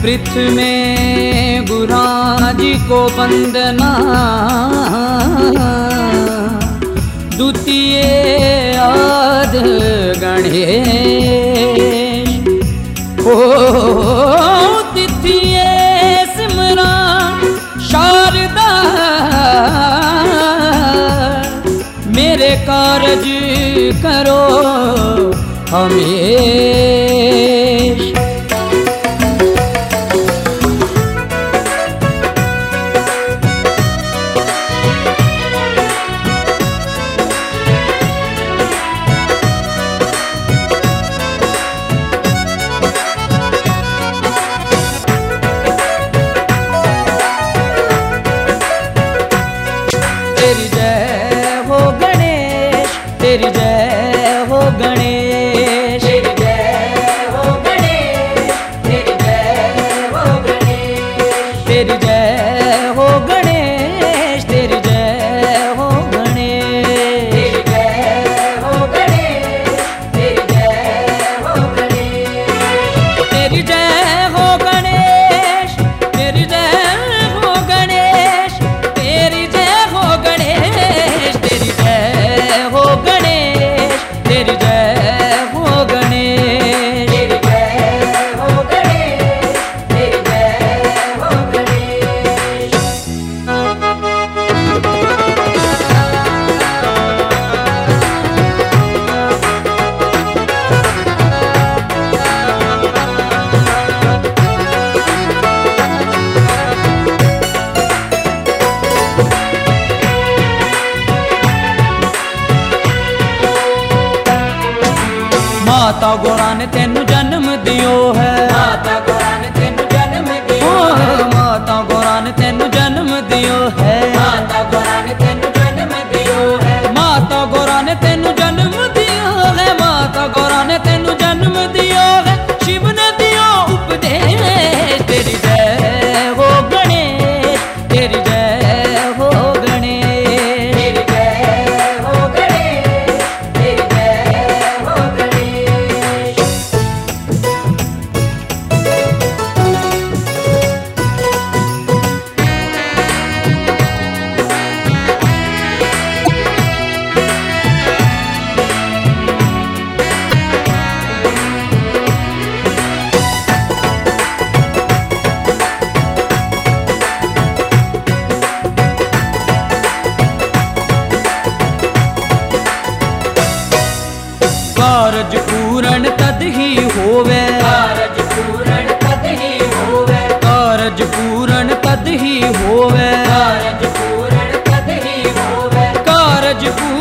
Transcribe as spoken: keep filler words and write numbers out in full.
पृथ्वी में गुरां जी को वंदना, द्वितीय आद गणेश, ओ तिथिय सिमरा शारदा, मेरे कारज करो हमेश। तेरी जय हो गणेश, तेरी जय हो गणेश, तेरी जय हो गणेश, तेरी जय हो गणेश, तेरी जय हो गणेश, तेरी जय हो गणेश, तेरी जय हो गणेश, तेरी जय हो गणेश, तेरी जय हो गणेश, तेरी जय हो गणेश, तेरी जय हो गणेश, तेरी जय हो गणेश, तेरी जय हो गणेश, तेरी जय हो गणेश, तेरी जय हो गणेश। माता गौरा ने तेनू जन्म दियो है, माता गौरा ने तेनू जन्म दियो है, माता गौरा ने तेनू जन्म दियो है, माता गौरा ने तेनू जन्म दियो है, माता गौरा ने तेनू जन्म दियो है, माता गौरा ने तेनू जन्म दियो है, शिव ने दियो उपदेश। तेरी जय हो गणेश, तेरी जय हो गणेश, तेरी जय हो गणेश, तेरी जय हो गणेश। कारज पूर्ण तद ही होवे, कारज पूर्ण तद ही होवे, कारज पूर्ण तद ही होवे, कारज पूर्ण तद ही होवे, कारज पूर्ण